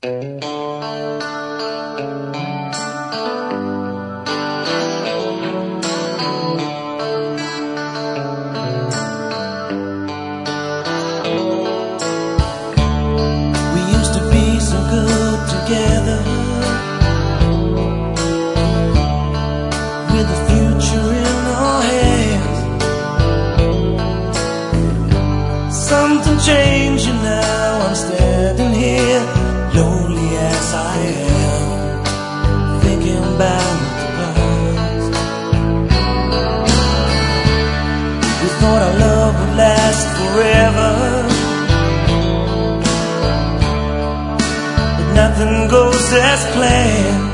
We used to be so good together, with the future in our hands. Something changing now, I'm standing here, lonely as I am, thinking about the past. We thought our love would last forever, but nothing goes as planned.